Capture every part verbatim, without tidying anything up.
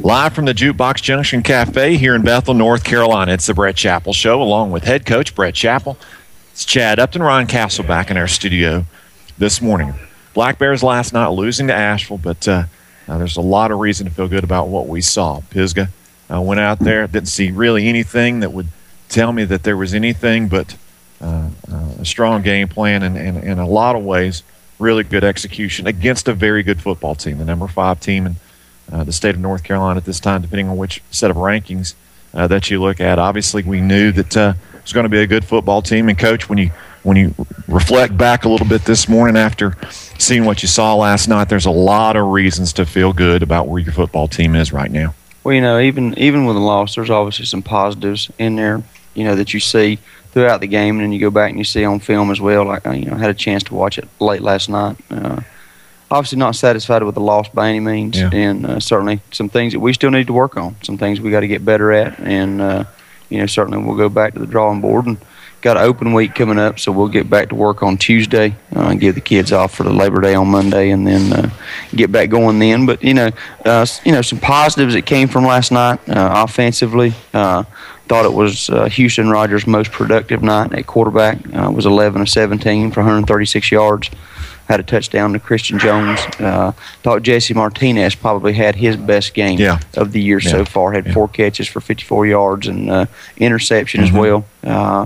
Live from the Jukebox Junction Cafe here in Bethel, North Carolina, it's the Brett Chappell Show, along with head coach Brett Chappell. It's Chad Upton, Ron Castle back in our studio this morning. Black Bears last night losing to Asheville, but uh, uh, there's a lot of reason to feel good about what we saw. Pisgah uh, went out there, didn't see really anything that would tell me that there was anything but uh, uh, a strong game plan and, and, and in a lot of ways, really good execution against a very good football team, the number five team in uh, the state of North Carolina at this time, depending on which set of rankings uh, that you look at. Obviously, we knew that uh, it was going to be a good football team. And, Coach, when you when you reflect back a little bit this morning after seeing what you saw last night, there's a lot of reasons to feel good about where your football team is right now. Well, you know, even even with a loss, there's obviously some positives in there, you know, that you see throughout the game, and then you go back and you see on film as well. Like, you know, I had a chance to watch it late last night. Uh, obviously not satisfied with the loss by any means, yeah. and uh, certainly some things that we still need to work on, some things we got to get better at, and, uh, you know, certainly we'll go back to the drawing board and got an open week coming up, so we'll get back to work on Tuesday uh, and give the kids off for the Labor Day on Monday, and then uh, get back going then. But, you know, uh, you know, some positives that came from last night uh, offensively. Uh, thought it was uh, Houston Rogers' most productive night at quarterback. Uh, was eleven of seventeen for one hundred thirty-six yards. Had a touchdown to Christian Jones. Uh, thought Jesse Martinez probably had his best game yeah. of the year yeah. so far. Had yeah. four catches for fifty-four yards and uh, interception mm-hmm. as well. Uh,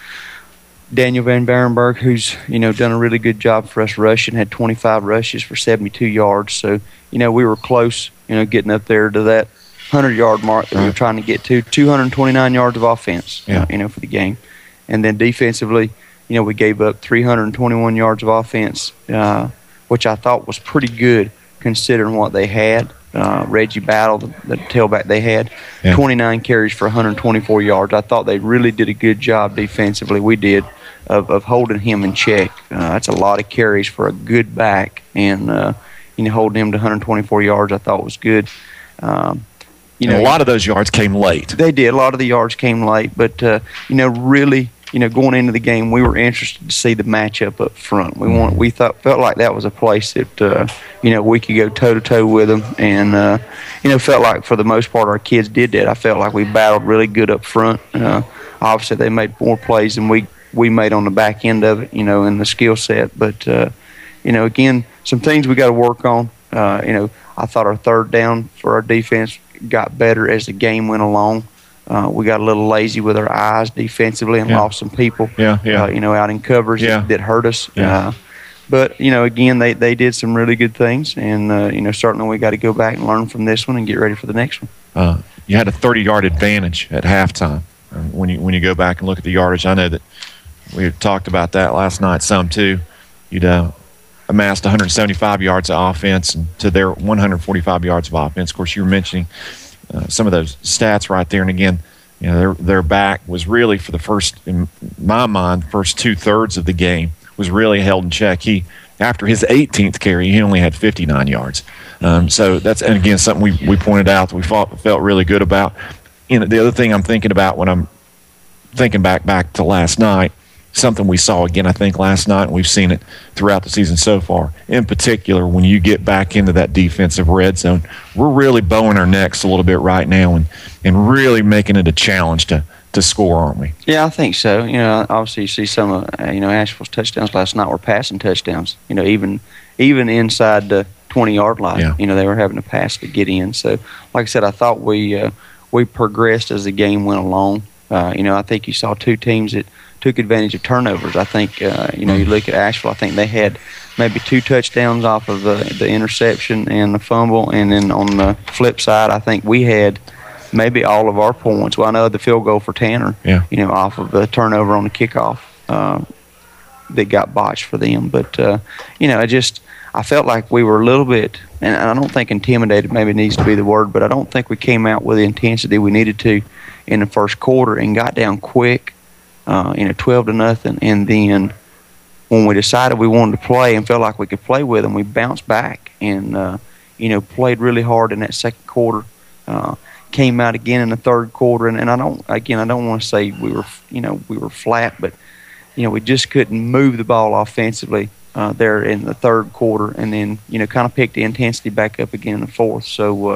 Daniel Van Barenberg, who's, you know, done a really good job for us rushing, had twenty-five rushes for seventy-two yards. So, you know, we were close, you know, getting up there to that hundred-yard mark that right. we were trying to get to. two hundred twenty-nine yards of offense, yeah. uh, you know, for the game. And then defensively, you know, we gave up three hundred twenty-one yards of offense, uh, which I thought was pretty good considering what they had. Uh, Reggie Battle, the, the tailback they had, yeah. twenty-nine carries for one hundred twenty-four yards. I thought they really did a good job defensively. We did of, of holding him in check. Uh, that's a lot of carries for a good back, and uh, you know, holding him to one hundred twenty-four yards I thought was good. Um, you know, and a lot of those yards came late. They did. A lot of the yards came late, but uh, you know, really. You know, going into the game, we were interested to see the matchup up front. We want, we thought, felt like that was a place that, uh, you know, we could go toe to toe with them, and uh, you know, felt like for the most part our kids did that. I felt like we battled really good up front. Uh, obviously, they made more plays than we we made on the back end of it, you know, in the skill set. But uh, you know, again, some things we got to work on. Uh, you know, I thought our third down for our defense got better as the game went along. Uh, we got a little lazy with our eyes defensively and yeah. lost some people, yeah, yeah. Uh, you know, out in covers yeah. that, that hurt us. Yeah. Uh, but, you know, again, they, they did some really good things, and, uh, you know, certainly we got to go back and learn from this one and get ready for the next one. Uh, you had a thirty-yard advantage at halftime. Um, when you when you go back and look at the yardage, I know that we had talked about that last night some too. You'd uh, amassed one hundred seventy-five yards of offense and to their one hundred forty-five yards of offense. Of course, you were mentioning Uh, some of those stats right there, and again, you know, their their back was really for the first, in my mind, first two thirds of the game was really held in check. He, after his eighteenth carry, he only had fifty-nine yards. Um, so that's, and again, something we we pointed out that we felt felt really good about. You know, the other thing I'm thinking about when I'm thinking back back to last night, something we saw again, I think, last night, and we've seen it throughout the season so far. In particular, when you get back into that defensive red zone, we're really bowing our necks a little bit right now and, and really making it a challenge to, to score, aren't we? Yeah, I think so. You know, obviously you see some of, uh, you know, Asheville's touchdowns last night were passing touchdowns. You know, even even inside the twenty-yard line, yeah. you know, they were having to pass to get in. So, like I said, I thought we uh, we progressed as the game went along. Uh, you know, I think you saw two teams that took advantage of turnovers. I think, uh, you know, you look at Asheville, I think they had maybe two touchdowns off of the, the interception and the fumble. And then on the flip side, I think we had maybe all of our points. Well, I know the field goal for Tanner, yeah. you know, off of the turnover on the kickoff uh, that got botched for them. But, uh, you know, I just I felt like we were a little bit, and I don't think intimidated maybe needs to be the word, but I don't think we came out with the intensity we needed to in the first quarter and got down quick. Uh, you know, twelve to nothing, and then when we decided we wanted to play and felt like we could play with them, we bounced back and uh, you know, played really hard in that second quarter. Uh, came out again in the third quarter, and, and I don't again I don't want to say we were you know we were flat, but you know we just couldn't move the ball offensively uh, there in the third quarter, and then you know kind of picked the intensity back up again in the fourth. So uh,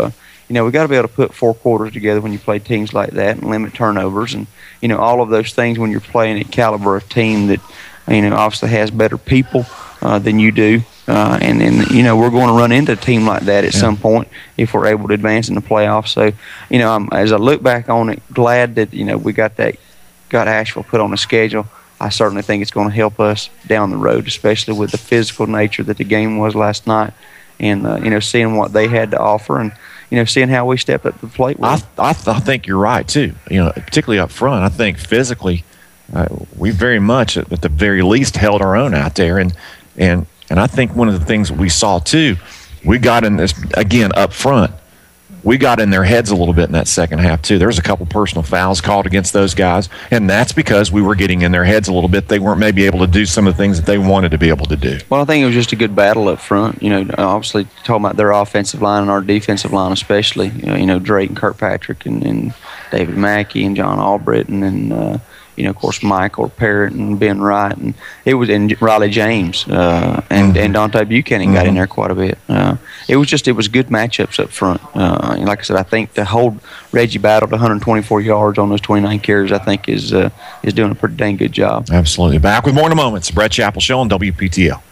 you know, we got to be able to put four quarters together when you play teams like that and limit turnovers and, you know, all of those things when you're playing a caliber of team that, you know, obviously has better people uh, than you do. Uh, and then, you know, we're going to run into a team like that at yeah. some point if we're able to advance in the playoffs. So, you know, I'm, as I look back on it, glad that, you know, we got that, got Asheville put on the schedule. I certainly think it's going to help us down the road, especially with the physical nature that the game was last night and, uh, you know, seeing what they had to offer and, you know, seeing how we stepped up to the plate. I, I, th- I think you're right, too. You know, particularly up front, I think physically uh, we very much, at the very least, held our own out there. And, and, And I think one of the things we saw, too, we got in this, again, up front, we got in their heads a little bit in that second half, too. There was a couple personal fouls called against those guys, and that's because we were getting in their heads a little bit. They weren't maybe able to do some of the things that they wanted to be able to do. Well, I think it was just a good battle up front. You know, obviously talking about their offensive line and our defensive line especially. You know, you know Drake and Kirkpatrick and, and David Mackey and John Albritton and, uh, you know, of course, Michael Parrott and Ben Wright, and it was and Riley James uh, and mm-hmm. and Dante Buchanan mm-hmm. got in there quite a bit. Uh, it was just it was good matchups up front. Uh, and like I said, I think to hold Reggie Battle to one hundred twenty-four yards on those twenty-nine carries, I think is uh, is doing a pretty dang good job. Absolutely. Back with more in a moment. It's the Brett Chappell Show on W P T L.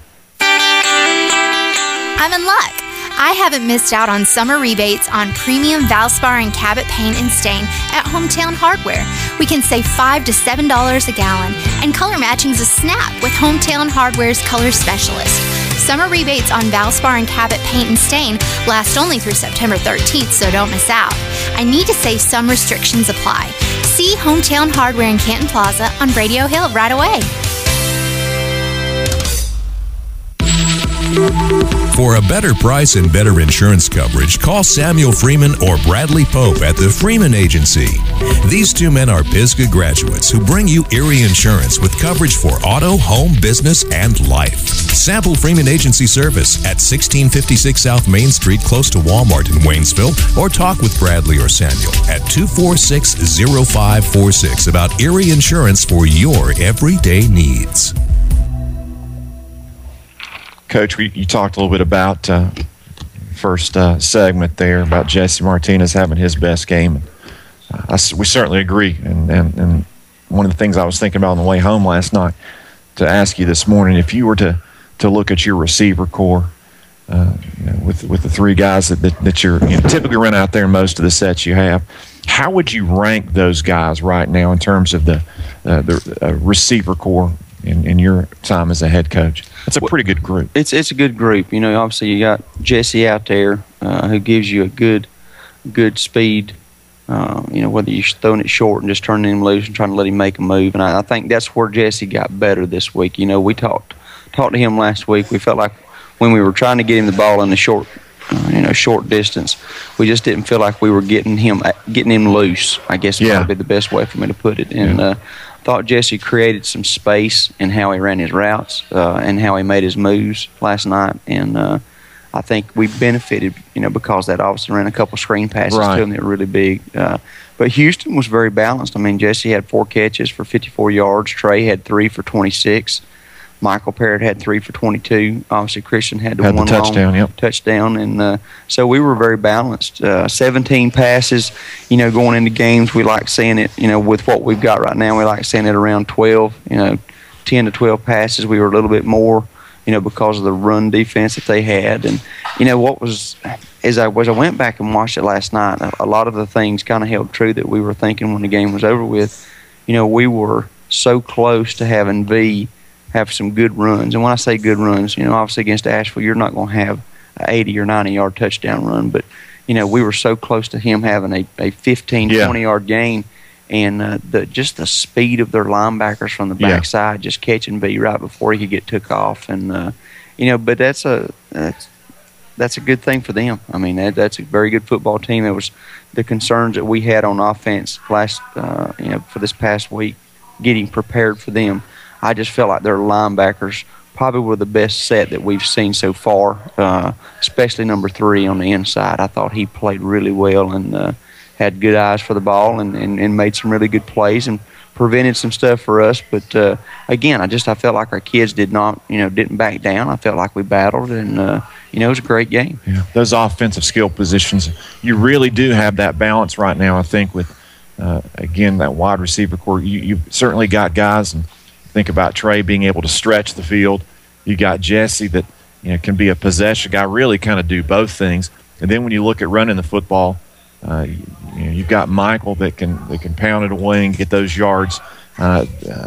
I'm in luck. I haven't missed out on summer rebates on premium Valspar and Cabot paint and stain at Hometown Hardware. We can save five to seven dollars a gallon, and color matching's a snap with Hometown Hardware's color specialist. Summer rebates on Valspar and Cabot paint and stain last only through September thirteenth, so don't miss out. I need to say some restrictions apply. See Hometown Hardware in Canton Plaza on Radio Hill right away. For a better price and better insurance coverage, call Samuel Freeman or Bradley Pope at the Freeman Agency. These two men are Pisgah graduates who bring you Erie Insurance with coverage for auto, home, business, and life. Sample Freeman Agency service at sixteen fifty-six South Main Street, close to Walmart in Waynesville, or talk with Bradley or Samuel at two four six, zero five four six about Erie Insurance for your everyday needs. Coach, we, you talked a little bit about uh, first uh, segment there about Jesse Martinez having his best game. Uh, I, we certainly agree. And, and, and one of the things I was thinking about on the way home last night to ask you this morning, if you were to, to look at your receiver core uh, you know, with with the three guys that, that, that you're you know, typically run out there in most of the sets you have, how would you rank those guys right now in terms of the, uh, the uh, receiver core in, in your time as a head coach? It's a pretty good group. It's it's a good group. You know, obviously you got Jesse out there uh, who gives you a good good speed. Uh, you know, whether you're throwing it short and just turning him loose and trying to let him make a move. And I, I think that's where Jesse got better this week. You know, we talked talked to him last week. We felt like when we were trying to get him the ball in the short, uh, you know, short distance, we just didn't feel like we were getting him getting him loose. I guess would yeah. be the best way for me to put it. And yeah. uh, thought Jesse created some space in how he ran his routes uh, and how he made his moves last night, and uh, I think we benefited, you know, because that obviously ran a couple screen passes right. to him that were really big. Uh, but Houston was very balanced. I mean, Jesse had four catches for fifty-four yards. Trey had three for twenty-six. Michael Parrott had three for twenty-two. Obviously, Christian had the had one the touchdown, long yep. touchdown, and uh, so we were very balanced. Uh, seventeen passes, you know, going into games. We like seeing it, you know, with what we've got right now. We like seeing it around twelve, you know, ten to twelve passes. We were a little bit more, you know, because of the run defense that they had, and you know what was as I as I went back and watched it last night, a, a lot of the things kind of held true that we were thinking when the game was over with. You know, we were so close to having V have some good runs. And when I say good runs, you know, obviously against Asheville, you're not going to have an eighty or ninety yard touchdown run. But, you know, we were so close to him having a, a fifteen, yeah. twenty yard gain. And uh, the just the speed of their linebackers from the backside, yeah. just catching B right before he could get took off. And, uh, you know, but that's a that's, that's a good thing for them. I mean, that, that's a very good football team. It was the concerns that we had on offense last, uh, you know, for this past week, getting prepared for them. I just felt like their linebackers probably were the best set that we've seen so far, uh, especially number three on the inside. I thought he played really well and uh, had good eyes for the ball and, and, and made some really good plays and prevented some stuff for us. But, uh, again, I just I felt like our kids did not, you know, didn't back down. I felt like we battled and, uh, you know, it was a great game. Yeah. Those offensive skill positions, you really do have that balance right now, I think, with, uh, again, that wide receiver core. You, you've certainly got guys, and think about Trey being able to stretch the field. You got Jesse that, you know, can be a possession guy, really kind of do both things. And then when you look at running the football, uh, you, you know, you've got Michael that can that can pound it away and get those yards, uh,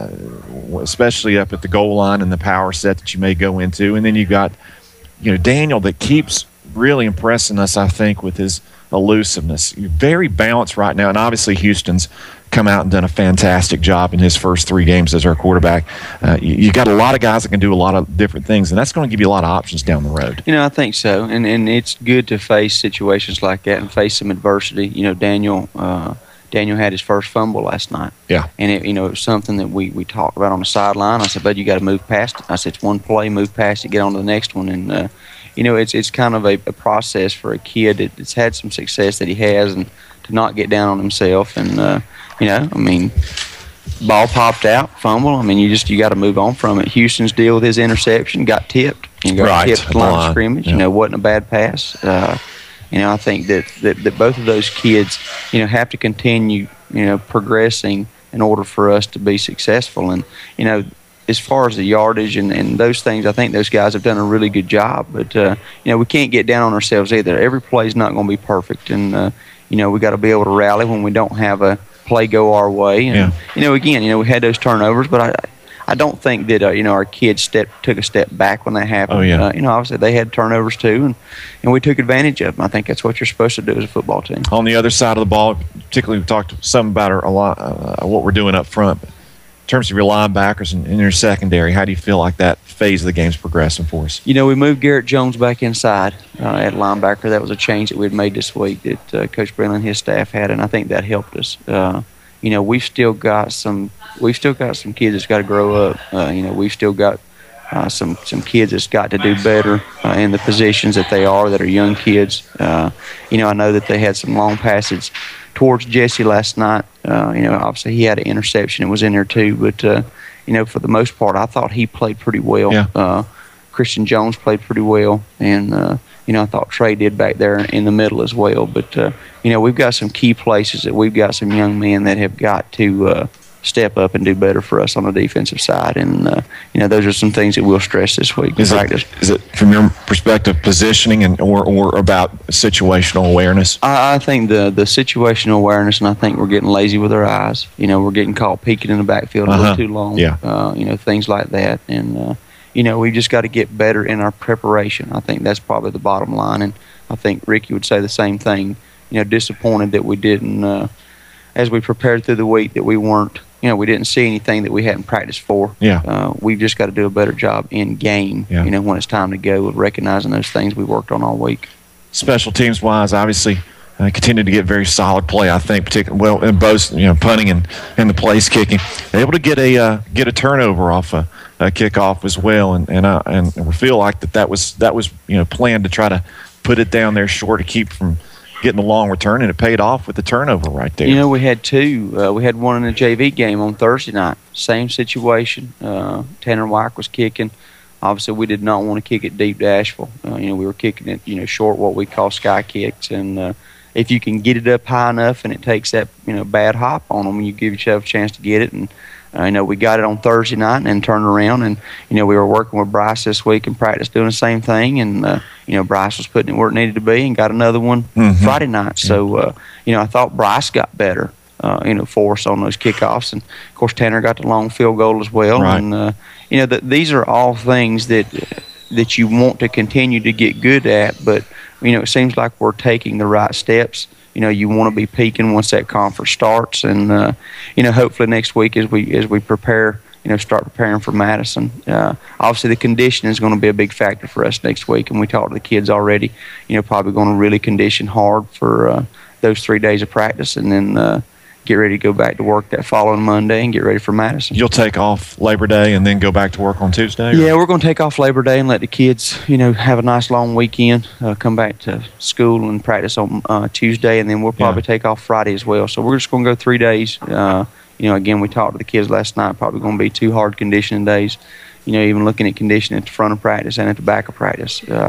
uh, especially up at the goal line and the power set that you may go into. And then you got, you know, Daniel that keeps really impressing us, I think, with his elusiveness. You're very balanced right now, and obviously Houston's come out and done a fantastic job in his first three games as our quarterback. Uh, you, you got a lot of guys that can do a lot of different things, and that's going to give you a lot of options down the road. You know, I think so, and and it's good to face situations like that and face some adversity. You know, Daniel uh, Daniel had his first fumble last night. Yeah. And, it, you know, it was something that we, we talked about on the sideline. I said, bud, you got to move past it. I said, it's one play, move past it, get on to the next one. And, uh, you know, it's it's kind of a, a process for a kid that, that's had some success that he has, and to not get down on himself. And, uh, you know, I mean, ball popped out, fumble. I mean, you just you got to move on from it. Houston's deal with his interception got tipped. You got right. tipped at the line of scrimmage. Yeah. You know, wasn't a bad pass. Uh, you know, I think that, that, that both of those kids, you know, have to continue, you know, progressing in order for us to be successful. And, you know, as far as the yardage and, and those things, I think those guys have done a really good job. But, uh, you know, we can't get down on ourselves either. Every play is not going to be perfect. And, uh, you know, we got to be able to rally when we don't have a play go our way. And, yeah. you know, again, you know, we had those turnovers, but I I don't think that, uh, you know, our kids step, took a step back when that happened. Oh, yeah. Uh, you know, obviously they had turnovers too, and, and we took advantage of them. I think that's what you're supposed to do as a football team. On the other side of the ball, particularly we talked some about our, a lot, uh, what we're doing up front. But in terms of your linebackers and, and your secondary, how do you feel like that phase of the game's progressing for us? You know, we moved Garrett Jones back inside uh, at linebacker. That was a change that we had made this week that uh, Coach Brennan and his staff had, and I think that helped us. Uh, you know, we've still got some we've still got some kids that's got to grow up. Uh, you know, we've still got uh, some some kids that's got to do better uh, in the positions that they are, that are young kids. Uh, you know, I know that they had some long passes towards Jesse last night. Uh, you know, obviously he had an interception. It was in there too, but uh, you know, for the most part, I thought he played pretty well. Yeah. Uh, Christian Jones played pretty well, and uh, you know, I thought Trey did back there in the middle as well. But uh, you know, we've got some key places that we've got some young men that have got to uh, step up and do better for us on the defensive side, and uh, you know, those are some things that we'll stress this week in Is practice. it, is it from your perspective positioning and or, or about situational awareness? I, I think the the situational awareness, and I think we're getting lazy with our eyes. You know, we're getting caught peeking in the backfield a Uh-huh. little too long. Yeah. Uh, you know, things like that, and uh, you know, we just got to get better in our preparation. I think that's probably the bottom line, and I think Ricky would say the same thing. You know, disappointed that we didn't, uh, as we prepared through the week, that we weren't, you know, we didn't see anything that we hadn't practiced for. Yeah. Uh, we've just got to do a better job in game, Yeah. you know, when it's time to go, of recognizing those things we worked on all week. Special teams wise, obviously, uh, continue to get very solid play. I think, particularly well in both, you know, punting and, and the place kicking, able to get a uh, get a turnover off a, a kickoff as well, and and uh, and we feel like that that was that was you know planned to try to put it down there short to keep from getting the long return, and it paid off with the turnover right there. You know, we had two. Uh, we had one in the J V game on Thursday night. Same situation. Uh, Tanner Wyke was kicking. Obviously, we did not want to kick it deep to Asheville. Uh, you know, we were kicking it, you know, short, what we call sky kicks. And uh, if you can get it up high enough and it takes that, you know, bad hop on them, you give yourself a chance to get it. And uh, you know, we got it on Thursday night and then turned around. And, you know, we were working with Bryce this week in practice doing the same thing. And, uh, you know, Bryce was putting it where it needed to be and got another one Mm-hmm. Friday night. So, uh, you know, I thought Bryce got better. Uh, you know, for us on those kickoffs, and of course Tanner got the long field goal as well. Right. And uh, you know, the, these are all things that that you want to continue to get good at. But you know, it seems like we're taking the right steps. You know, you want to be peaking once that conference starts, and uh, you know, hopefully next week as we as we prepare, you know, start preparing for Madison. Uh, obviously, the condition is going to be a big factor for us next week, and we talked to the kids already. You know, probably going to really condition hard for uh, those three days of practice, and then. Uh, get ready to go back to work that following Monday and get ready for Madison. You'll take off Labor Day and then go back to work on Tuesday? Or? Yeah, we're going to take off Labor Day and let the kids, you know, have a nice long weekend, uh, come back to school and practice on uh, Tuesday, and then we'll probably Yeah. take off Friday as well. So we're just going to go three days. Uh, you know, again, we talked to the kids last night, probably going to be two hard conditioning days, you know, even looking at conditioning at the front of practice and at the back of practice. Uh,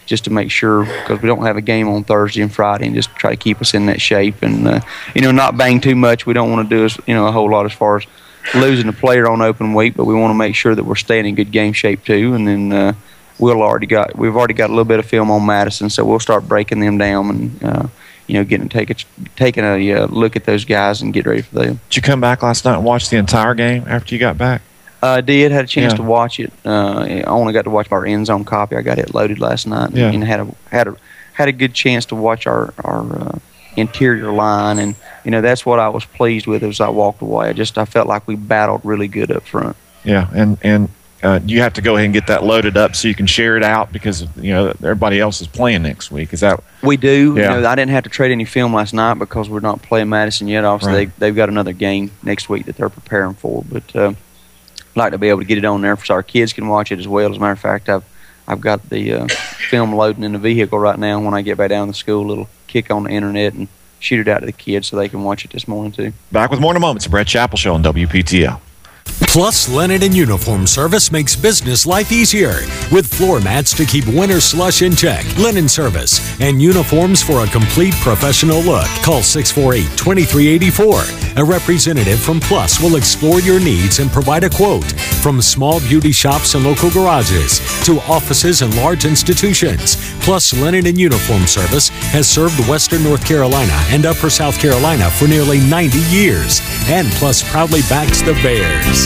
just to make sure, because we don't have a game on Thursday and Friday, and just try to keep us in that shape and, uh, you know, not bang too much. We don't want to do, us, you know, a whole lot as far as losing a player on open week, but we want to make sure that we're staying in good game shape too. And then uh, we'll already got, we've already got a little bit of film on Madison, so we'll start breaking them down and, uh, you know, getting take a, taking a uh, look at those guys and get ready for them. Did you come back last night and watch the entire game after you got back? I uh, did. Had a chance yeah. to watch it. Uh, I only got to watch our end zone copy. I got it loaded last night, yeah. and had a had a had a good chance to watch our our uh, interior line. And you know, that's what I was pleased with as I walked away. I just I felt like we battled really good up front. Yeah, and and uh, you have to go ahead and get that loaded up so you can share it out, because you know everybody else is playing next week. Is that we do? Yeah. You know, I didn't have to trade any film last night because we're not playing Madison yet. Obviously, Right. they they've got another game next week that they're preparing for, but. Uh, like to be able to get it on there so our kids can watch it as well. As a matter of fact, I've I've got the uh, film loading in the vehicle right now. When I get back down to school, a little kick on the internet and shoot it out to the kids so they can watch it this morning too. Back with more in a moment. It's the Brett Chappell Show on W P T L. Plus, Linen and Uniform Service makes business life easier with floor mats to keep winter slush in check, linen service, and uniforms for a complete professional look. Call six four eight, two three eight four. A representative from Plus will explore your needs and provide a quote. From small beauty shops and local garages to offices and large institutions, Plus Linen and Uniform Service has served Western North Carolina and Upper South Carolina for nearly ninety years. And Plus proudly backs the Bears.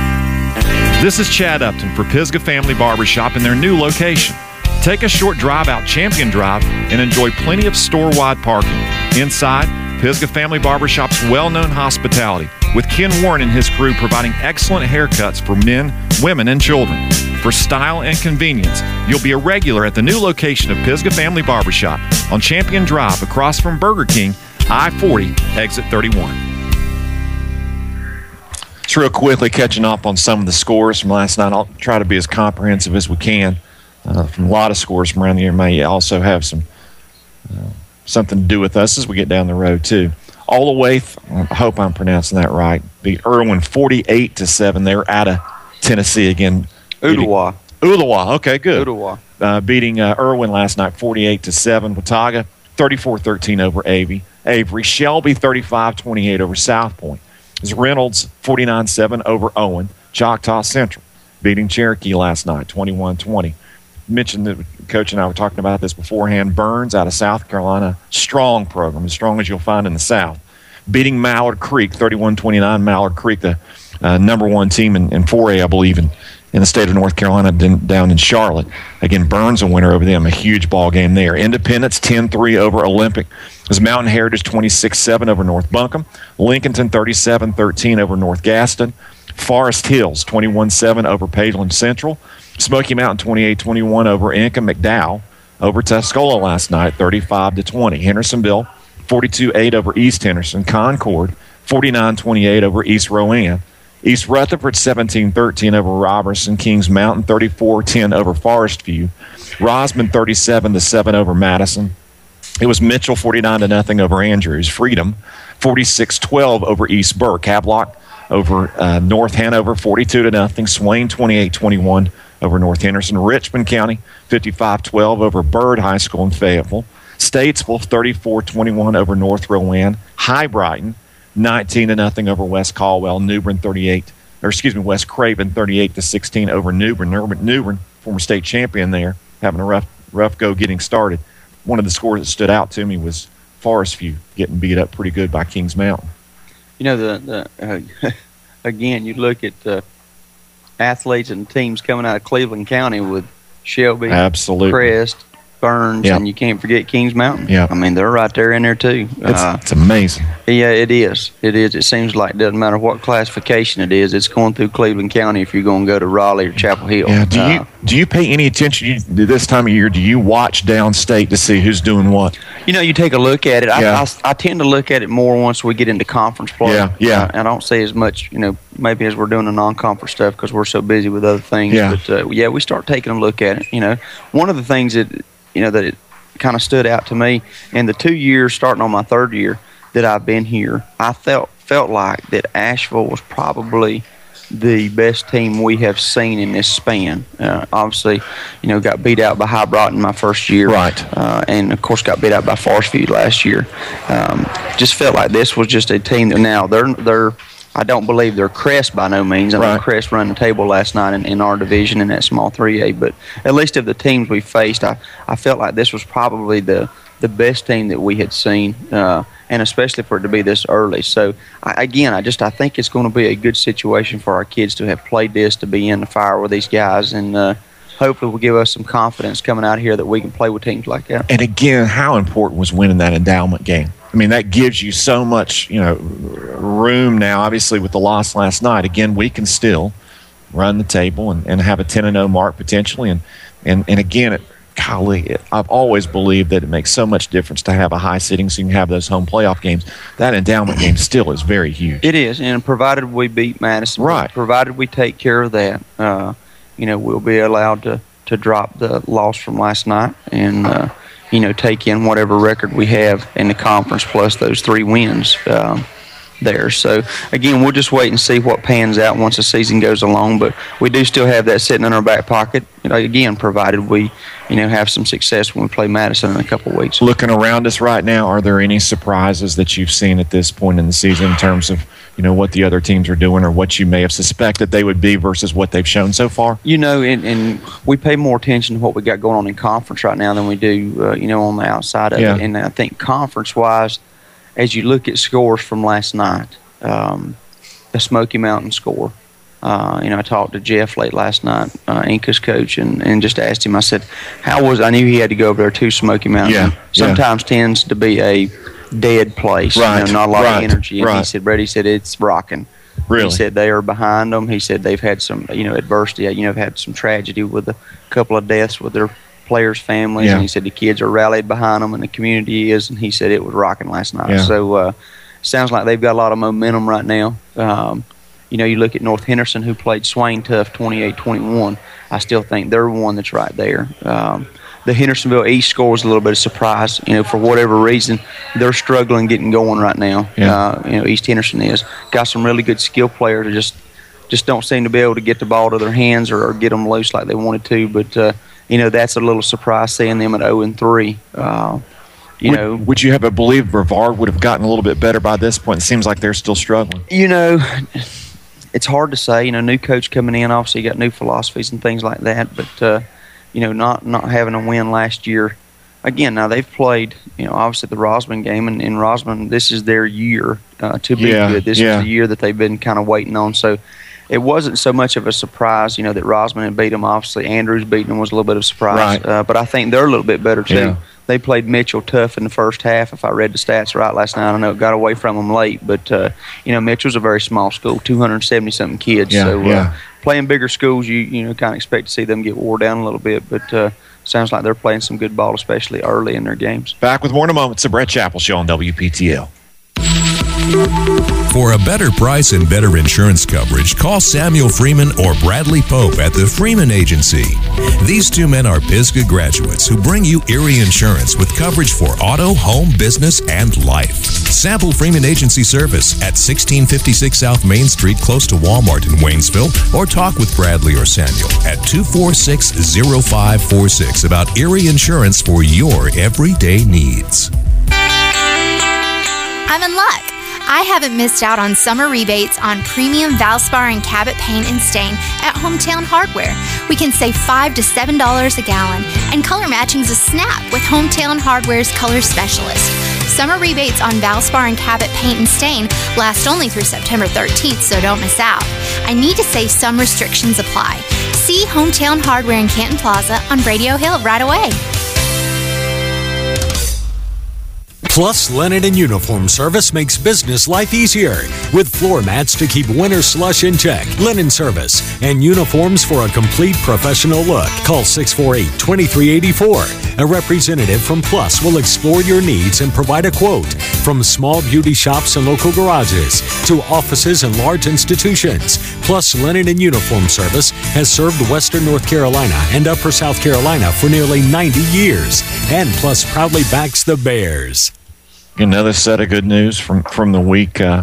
This is Chad Upton for Pisgah Family Barbershop in their new location. Take a short drive out Champion Drive and enjoy plenty of store-wide parking. Inside, Pisgah Family Barbershop's well-known hospitality, with Ken Warren and his crew providing excellent haircuts for men, women, and children. For style and convenience, you'll be a regular at the new location of Pisgah Family Barbershop on Champion Drive across from Burger King, I forty, exit thirty-one. Just real quickly catching up on some of the scores from last night. I'll try to be as comprehensive as we can. Uh, from a lot of scores from around the area may also have some uh, something to do with us as we get down the road too. All the way, th- I hope I'm pronouncing that right. Beat Irwin forty-eight to seven. They were out of Tennessee again. Ooltewah. Ooltewah. Okay, good. Ooltewah. Uh, beating uh, Irwin last night forty-eight to seven. Watauga thirty-four thirteen over Avery. Avery. Shelby thirty-five twenty-eight over South Point. It was Reynolds forty-nine seven over Owen. Choctaw Central beating Cherokee last night twenty-one twenty. Mentioned that Coach and I were talking about this beforehand. Burns out of South Carolina, strong program, as strong as you'll find in the South. Beating Mallard Creek thirty-one twenty-nine. Mallard Creek, the uh, number one team in, in four A, I believe, in, in the state of North Carolina, down in Charlotte. Again, Burns a winner over them, a huge ball game there. Independence ten three over Olympic. It was Mountain Heritage twenty-six seven over North Buncombe. Lincolnton thirty-seven thirteen over North Gaston. Forest Hills twenty-one seven over Pageland Central. Smoky Mountain twenty-eight twenty-one over Inca. McDowell over Tuscola last night thirty-five to twenty. Hendersonville forty-two eight over East Henderson. Concord forty-nine twenty-eight over East Rowan. East Rutherford seventeen thirteen over Robertson. Kings Mountain thirty-four ten over Forest View. Rosman thirty-seven to seven over Madison. It was Mitchell forty-nine to nothing over Andrews. Freedom forty-six twelve over East Burke. Havelock over uh, North Hanover forty-two to nothing. Swain twenty-eight twenty-one over North Henderson. Richmond County fifty-five twelve over Byrd High School in Fayetteville. Statesville thirty-four twenty-one over North Rowan. High Brighton nineteen to nothing over West Caldwell. New Bern thirty-eight, or excuse me, West Craven thirty-eight to sixteen over New Bern. New Bern, former state champion there, having a rough rough go getting started. One of the scores that stood out to me was Forest View getting beat up pretty good by Kings Mountain. You know, the, the uh, again, you look at uh, athletes and teams coming out of Cleveland County with Shelby, Absolutely. Crest, Burns, Yep. and you can't forget Kings Mountain. Yep. I mean, they're right there in there too. It's, Uh, it's amazing. yeah, it is. It is. It seems like it doesn't matter what classification it is. It's going through Cleveland County if you're going to go to Raleigh or Chapel Hill. Yeah. Do Uh, you do you pay any attention you, this time of year? Do you watch downstate to see who's doing what? You know, you take a look at it. I, Yeah. I, I tend to look at it more once we get into conference play. Yeah, yeah. Uh, I don't see as much, you know, maybe as we're doing the non-conference stuff because we're so busy with other things. Yeah. But, uh, yeah, we start taking a look at it. You know, one of the things that, you know, that it kind of stood out to me in the two years starting on my third year that I've been here, I felt felt like that Asheville was probably the best team we have seen in this span. Uh, obviously, you know, got beat out by High Broughton my first year. Right. Uh, and, of course, got beat out by Forest View last year. Um, just felt like this was just a team that now they're they're I don't believe they're Crest by no means. I mean, Right. Crest run the table last night in, in our division in that small three A. But at least of the teams we faced, I, I felt like this was probably the, the best team that we had seen, uh, and especially for it to be this early. So, I, again, I just I think it's going to be a good situation for our kids to have played this, to be in the fire with these guys, and uh, hopefully will give us some confidence coming out here that we can play with teams like that. And again, how important was winning that endowment game? I mean, that gives you so much, you know, room now, obviously, with the loss last night. Again, we can still run the table and, and have a ten and oh mark potentially. And, and, and again, it, golly, it, I've always believed that it makes so much difference to have a high sitting so you can have those home playoff games. That endowment game still is very huge. It is, and provided we beat Madison, Right. provided we take care of that, uh, you know, we'll be allowed to, to drop the loss from last night and, uh, you know, take in whatever record we have in the conference plus those three wins um, there. So, again, we'll just wait and see what pans out once the season goes along. But we do still have that sitting in our back pocket, you know, again, provided we, you know, have some success when we play Madison in a couple of weeks. Looking around us right now, are there any surprises that you've seen at this point in the season in terms of, you know, what the other teams are doing or what you may have suspected they would be versus what they've shown so far? You know, and, and we pay more attention to what we got going on in conference right now than we do, uh, you know, on the outside of Yeah. it. And I think conference-wise, as you look at scores from last night, um, the Smoky Mountain score, uh, you know, I talked to Jeff late last night, uh, Inca's coach, and, and just asked him, I said, how was, I knew he had to go over there to Smoky Mountain. Yeah, yeah. Sometimes tends to be a dead place, Right, you know, not a lot right, of energy. And he right. said, Brett, he said, it's rocking. Really? He said they are behind them. He said they've had some, you know, adversity. You know, had some tragedy with a couple of deaths with their players' families. Yeah. And he said the kids are rallied behind them, and the community is. And he said it was rocking last night. Yeah. So, uh, sounds like they've got a lot of momentum right now. Um, you know, you look at North Henderson, who played Swain tough twenty-eight twenty-one. I still think they're one that's right there. Um, the Hendersonville East scores a little bit of surprise. You know, for whatever reason, they're struggling getting going right now. Yeah. Uh, you know, East Henderson is. Got some really good skill players that just just don't seem to be able to get the ball to their hands or, or get them loose like they wanted to. But, uh, you know, that's a little surprise seeing them at oh and three. Uh, you would, know, would you have believed Brevard would have gotten a little bit better by this point? It seems like they're still struggling. you know, it's hard to say. You know, new coach coming in, obviously got new philosophies and things like that. But, uh, you know, not, not having a win last year. Again, now they've played, you know, obviously the Rosman game. And in Rosman, this is their year uh, to be Yeah, good. This yeah. is the year that they've been kind of waiting on. So it wasn't so much of a surprise, you know, that Rosman had beat them. Obviously, Andrews beating them was a little bit of a surprise. Right. Uh, but I think they're a little bit better, too. Yeah. They played Mitchell tough in the first half, if I read the stats right last night. I know it got away from them late, but, uh, you know, Mitchell's a very small school, two hundred seventy-something kids. Yeah, so uh, yeah. playing bigger schools, you you know, kind of expect to see them get wore down a little bit. But uh, sounds like they're playing some good ball, especially early in their games. Back with more in a moment. It's the Brett Chappell Show on W P T L. For a better price and better insurance coverage, call Samuel Freeman or Bradley Pope at the Freeman Agency. These two men are Pisgah graduates who bring you Erie Insurance with coverage for auto, home, business, and life. Sample Freeman Agency service at sixteen fifty-six South Main Street, close to Walmart in Waynesville, or talk with Bradley or Samuel at two four six, zero five four six about Erie Insurance for your everyday needs. I'm in luck. I haven't missed out on summer rebates on premium Valspar and Cabot paint and stain at Hometown Hardware. We can save five to seven dollars a gallon, and color matching's a snap with Hometown Hardware's color specialist. Summer rebates on Valspar and Cabot paint and stain last only through September thirteenth, so don't miss out. I need to say some restrictions apply. See Hometown Hardware in Canton Plaza on Radio Hill right away. Plus, Linen and Uniform Service makes business life easier with floor mats to keep winter slush in check, linen service, and uniforms for a complete professional look. Call six four eight, two three eight four. A representative from Plus will explore your needs and provide a quote. From small beauty shops and local garages to offices and large institutions, Plus Linen and Uniform Service has served Western North Carolina and Upper South Carolina for nearly ninety years. And Plus proudly backs the Bears. Another set of good news from, from the week. Uh,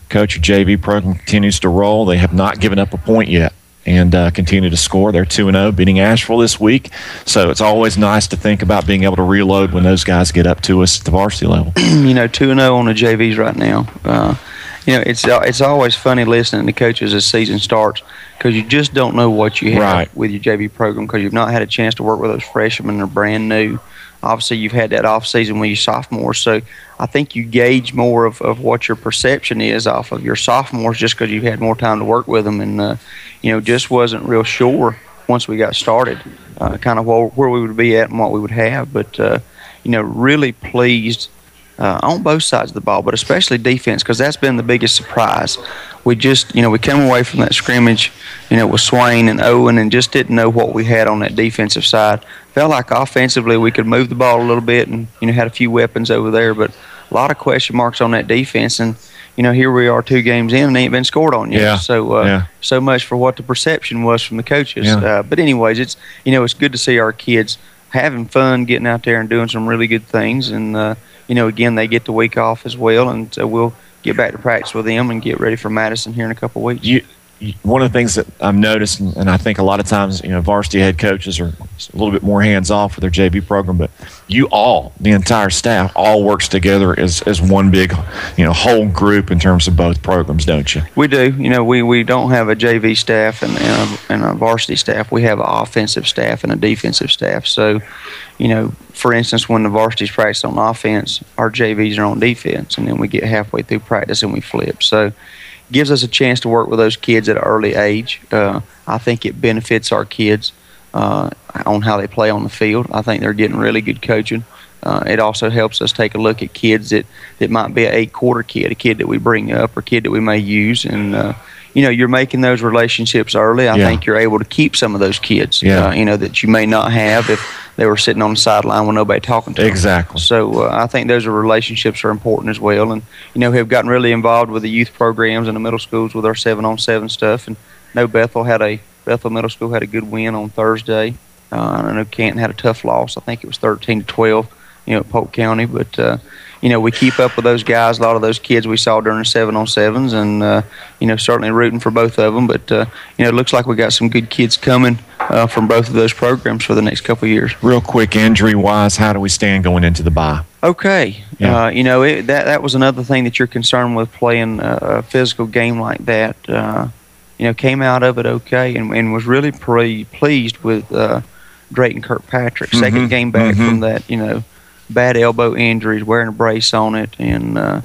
Coach, your J V program continues to roll. They have not given up a point yet and uh, continue to score. They're two and oh, beating Asheville this week. So it's always nice to think about being able to reload when those guys get up to us at the varsity level. You know, two and oh on the J Vs right now. Uh, you know, it's it's always funny listening to coaches as season starts because you just don't know what you have right. with your J V program because you've not had a chance to work with those freshmen. They're brand new. Obviously, you've had that off season with your sophomores, so I think you gauge more of, of what your perception is off of your sophomores just because you've had more time to work with them, and uh, you know, just wasn't real sure once we got started, uh, kind of where, where we would be at and what we would have. But uh, you know, really pleased uh, on both sides of the ball, but especially defense because that's been the biggest surprise. We just, you know, we came away from that scrimmage, you know, with Swain and Owen and just didn't know what we had on that defensive side. Felt like offensively we could move the ball a little bit and, you know, had a few weapons over there, but a lot of question marks on that defense. And, you know, here we are two games in and they ain't been scored on yet. Yeah. So, uh, yeah. so much for what the perception was from the coaches. Yeah. Uh, but anyways, it's, you know, it's good to see our kids having fun, getting out there and doing some really good things. And, uh, you know, again, they get the week off as well. And so we'll get back to practice with them and get ready for Madison here in a couple of weeks. You, you, one of the things that I've noticed, and, and I think a lot of times, you know, varsity head coaches are a little bit more hands-off with their J V program, but you all, the entire staff, all works together as, as one big, you know, whole group in terms of both programs, don't you? We do. You know, we, we don't have a J V staff and, and, a, and a varsity staff. We have an offensive staff and a defensive staff. So, you know, for instance, when the varsities practice on offense, our J Vs are on defense, and then we get halfway through practice and we flip. So gives us a chance to work with those kids at an early age. Uh, I think it benefits our kids uh, on how they play on the field. I think they're getting really good coaching. Uh, it also helps us take a look at kids that, that might be an eight-quarter kid, a kid that we bring up or kid that we may use. And, uh, you know, you're making those relationships early. I yeah. think you're able to keep some of those kids, yeah. uh, you know, that you may not have if they were sitting on the sideline with nobody talking to them. Exactly. So uh, I think those are relationships are important as well. And, you know, have gotten really involved with the youth programs in the middle schools with our seven-on-seven stuff. And I know Bethel had a Bethel Middle School had a good win on Thursday. Uh, I know Canton had a tough loss. I think it was thirteen to twelve, you know, at Polk County. But, uh, you know, we keep up with those guys, a lot of those kids we saw during the seven-on-sevens, and, uh, you know, certainly rooting for both of them. But, uh, you know, it looks like we got some good kids coming uh, from both of those programs for the next couple of years. Real quick, injury-wise, how do we stand going into the bye? Okay. Yeah. Uh, you know, it, that that was another thing that you're concerned with playing a, a physical game like that. Uh, you know, came out of it okay and, and was really pretty pleased with uh, Drayton Kirkpatrick. Mm-hmm. Second game back mm-hmm. from that, you know, bad elbow injuries, wearing a brace on it, and uh,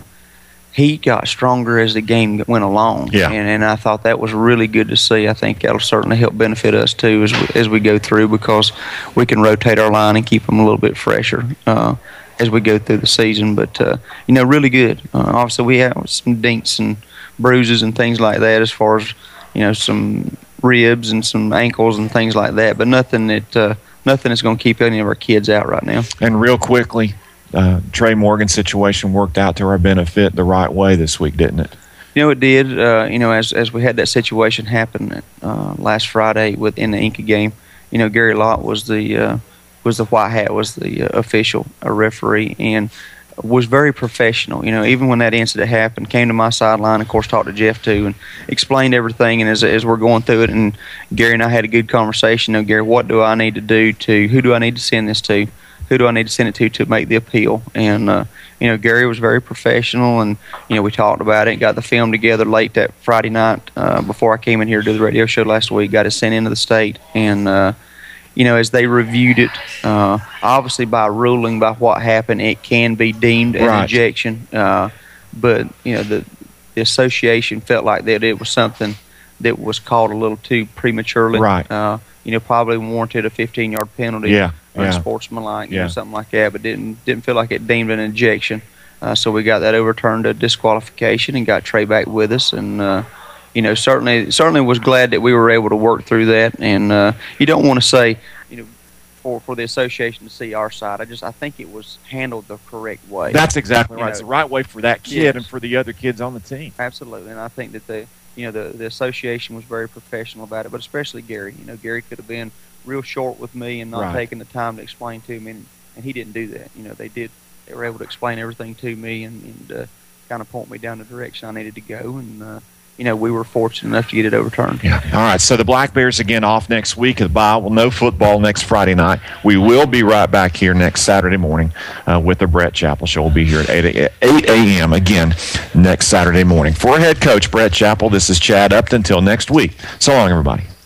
he got stronger as the game went along. Yeah. And, and I thought that was really good to see. I think that'll certainly help benefit us too as we, as we go through because we can rotate our line and keep them a little bit fresher uh, as we go through the season. But, uh, you know, really good. Uh, obviously, we have some dinks and bruises and things like that as far as, you know, some ribs and some ankles and things like that, but nothing that uh, nothing that's going to keep any of our kids out right now. And real quickly, uh, Trey Morgan's situation worked out to our benefit the right way this week, didn't it? You know, it did. Uh, you know, as as we had that situation happen uh, last Friday within the Inca game, you know, Gary Lott was the uh, was the white hat, was the uh, official, a referee, and was very professional. You know, even when that incident happened, came to my sideline, of course, talked to Jeff too, and explained everything. And as as we're going through it, and Gary and I had a good conversation. You know, Gary, what do I need to do to? Who do I need to send this to? Who do I need to send it to to make the appeal? And uh, you know, Gary was very professional, and you know, we talked about it. Got the film together late that Friday night uh, before I came in here to do the radio show last week. Got it sent into the state, and uh, you know, as they reviewed it, uh, obviously by ruling by what happened, it can be deemed an Right. ejection. Uh, but you know, the the association felt like that it was something that was called a little too prematurely. Right. Uh, you know, probably warranted a fifteen-yard penalty. Yeah, Or yeah. sportsmanlike, you Yeah. know, something like that, but didn't didn't feel like it deemed an ejection. Uh, so we got that overturned to disqualification and got Trey back with us, and uh, you know, certainly certainly was glad that we were able to work through that. And uh, you don't want to say, you know, for for the association to see our side. I just I think it was handled the correct way. That's exactly You right. know, It's the right way for that kid Yes. and for the other kids on the team. Absolutely, and I think that the you know the the association was very professional about it, but especially Gary. You know, Gary could have been real short with me and not Right. taking the time to explain to me, and, and he didn't do that. You know, they did. They were able to explain everything to me, and, and uh, kind of point me down the direction I needed to go, and uh, you know, we were fortunate enough to get it overturned. Yeah. All right. So the Black Bears again off next week. The bye. Well, no football next Friday night. We will be right back here next Saturday morning uh, with the Brett Chappell Show. We'll be here at eight a.m. again next Saturday morning. For head coach Brett Chappell, this is Chad Upton. Until next week. So long, everybody.